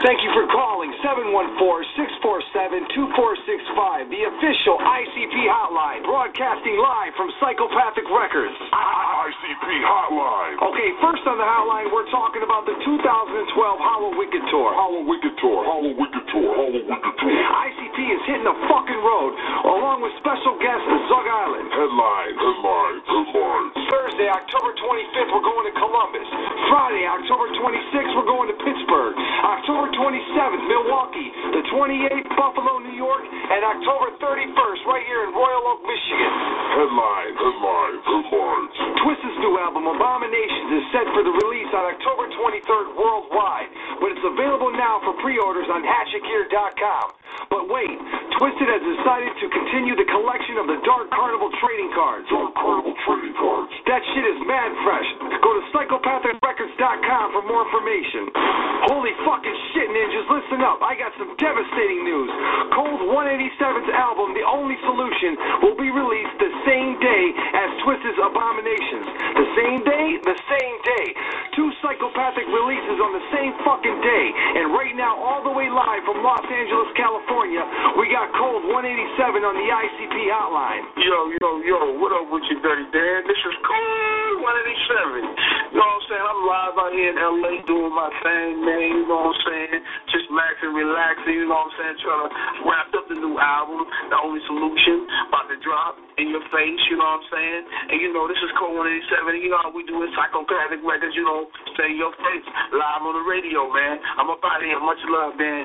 Thank you for calling 714-647-2465, the official ICP hotline, broadcasting live from Psychopathic Records. ICP hotline. Okay, first on the hotline, we're talking about the 2012 Hollow Wicked Tour. ICP is hitting the fucking road, along with special guests at Zug Island. Headlines. Thursday, October 25th, we're going to Columbus. Friday, October 26th, we're going to Pittsburgh. October 27th, Milwaukee. The 28th, Buffalo, New York. And October 31st, right here in Royal Oak, Michigan. Headlines. Twisted's new album, Abominations, is set for the release on October 23rd worldwide, but it's available now for pre-orders on HatchetGear.com. But wait, Twisted has decided to continue the collection of the Dark Carnival trading cards. That shit is mad fresh. Go to PsychopathicRecords.com for more information. Holy fucking shit, ninjas, listen up. I got some devastating news. Cold 187's album, The Only Solution, will be released the same day as Twisted's Abominations. The same day? The same day. Two Psychopathic releases on the same fucking day. And right now, all the way live from Los Angeles, California, we got Cold 187 on the ICP hotline. Yo, what up with you, Dirty Dan? This is Cold 187. You know what I'm saying? I'm live out here in LA doing my thing, man. You know what I'm saying? Just relaxing, you know what I'm saying? Trying to wrap up the new album, The Only Solution, about to drop in your face, you know what I'm saying? And you know, this is Cold 187. You know how we do in Psychopathic Records, you know, say your face live on the radio, man. I'm up out here. Much love, Dan.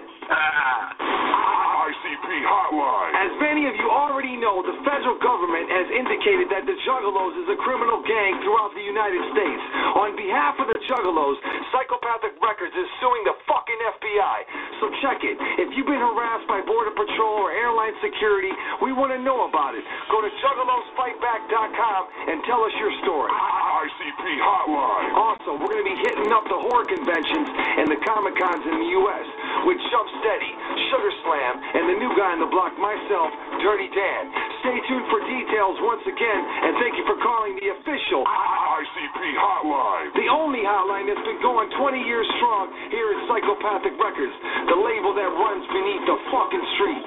ICP hotline. As many of you already know, the federal government has indicated that the Juggalos is a criminal gang throughout the United States. On behalf of the Juggalos, Psychopathic Records is suing the fucking FBI. So check it. If you've been harassed by Border Patrol or airline security, we want to know about it. Go to JuggalosFightBack.com and tell us your story. ICP hotline. Also, we're going to be hitting up the horror conventions and the Comic-Cons in the U.S. with Jump Steady, Sugar Slam, and the new guy on the block, myself, Dirty Dan. Stay tuned for details once again, and thank you for calling the official ICP hotline. The only hotline that's been going 20 years strong here at Psychopathic Records, the label that runs beneath the fucking streets.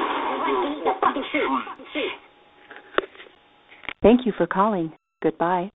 Thank you for calling. Goodbye.